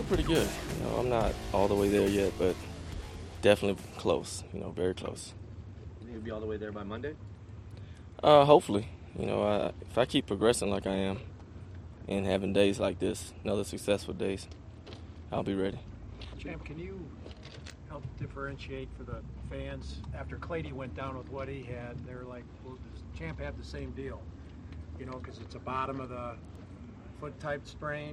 pretty good. I'm not all the way there yet, but definitely close. Very close. You'll be all the way there by Monday? Hopefully. If I keep progressing like I am and having days like this, another successful days, I'll be ready. Champ, can you help differentiate for the fans? After Clady went down with what he had, they're like, well, does Champ have the same deal? Because it's a bottom of the foot type sprain.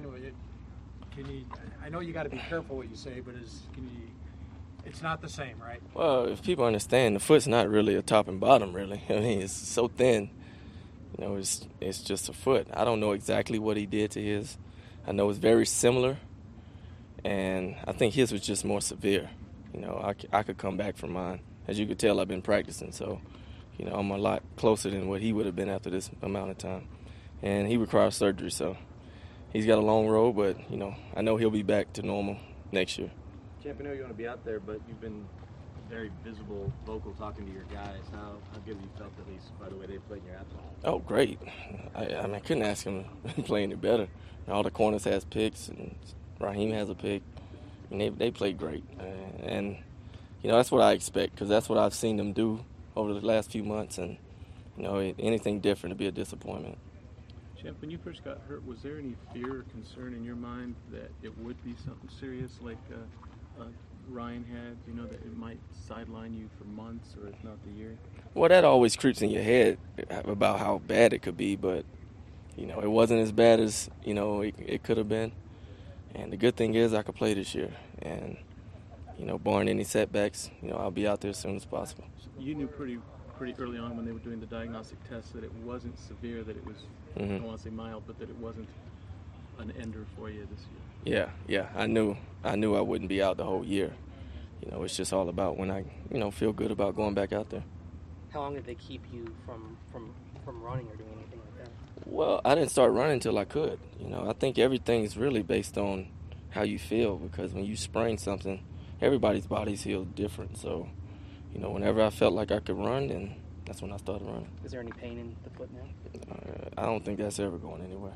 I know you got to be careful what you say, but it's not the same, right? Well, if people understand, the foot's not really a top and bottom, really. It's so thin. It's just a foot. I don't know exactly what he did to his. I know it's very similar, and I think his was just more severe. I could come back from mine. As you could tell, I've been practicing, so, I'm a lot closer than what he would have been after this amount of time. And he requires surgery, so he's got a long road, but, I know he'll be back to normal next year. Champ, I know you want to be out there, but you've been very visible, vocal, talking to your guys. How good have you felt, at least, by the way they played in your absence? Oh, great. I couldn't ask him to play any better. All the corners has picks, and Raheem has a pick. They played great. And that's what I expect, because that's what I've seen them do over the last few months. And, anything different would be a disappointment. Champ, when you first got hurt, was there any fear or concern in your mind that it would be something serious like Ryan had, that it might sideline you for months or if not the year? Well, that always creeps in your head about how bad it could be, but, it wasn't as bad as, it could have been. And the good thing is I could play this year. And, barring any setbacks, I'll be out there as soon as possible. You knew pretty early on when they were doing the diagnostic test that it wasn't severe, that it was, I don't want to say mild, but that it wasn't an ender for you this year. Yeah. I knew I wouldn't be out the whole year. It's just all about when I, feel good about going back out there. How long did they keep you from running or doing anything like that? Well, I didn't start running until I could. I think everything's really based on how you feel, because when you sprain something, everybody's bodies heal different. So, whenever I felt like I could run, then that's when I started running. Is there any pain in the foot now? I don't think that's ever going anywhere.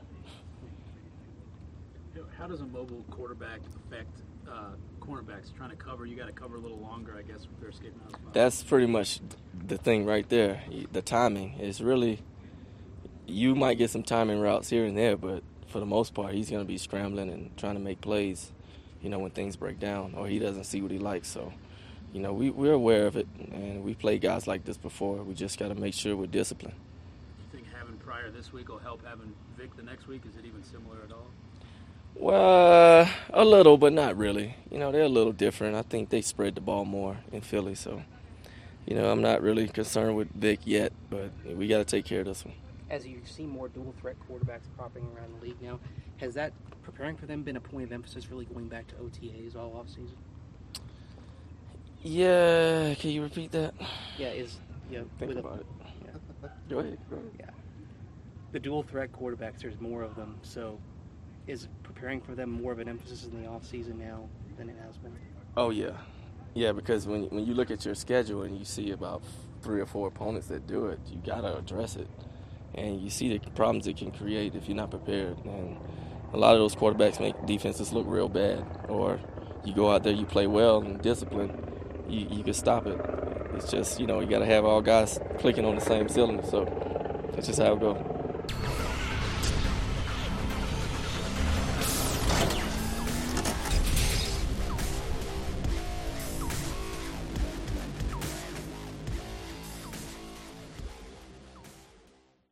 How does a mobile quarterback affect cornerbacks trying to cover? You got to cover a little longer, I guess, if they're escaping out of the pocket. That's pretty much the thing right there. The timing is really, you might get some timing routes here and there, but for the most part, he's going to be scrambling and trying to make plays, when things break down or he doesn't see what he likes. So, we're aware of it, and we've played guys like this before. We just got to make sure we're disciplined. Do you think having Pryor this week will help having Vic the next week? Is it even similar at all? Well, a little, but not really. They're a little different. I think they spread the ball more in Philly, so, I'm not really concerned with Vic yet, but we got to take care of this one. As you see more dual-threat quarterbacks popping around the league now, has that, preparing for them, been a point of emphasis really going back to OTAs all offseason? Yeah, can you repeat that? Yeah, Think about it. Yeah. Go ahead. Yeah. The dual-threat quarterbacks, there's more of them, so is preparing for them more of an emphasis in the offseason now than it has been? Oh, yeah. Yeah, because when you look at your schedule and you see about 3 or 4 opponents that do it, you got to address it. And you see the problems it can create if you're not prepared. And a lot of those quarterbacks make defenses look real bad. Or you go out there, you play well and discipline, you can stop it. It's just, you got to have all guys clicking on the same cylinder. So that's just how it goes.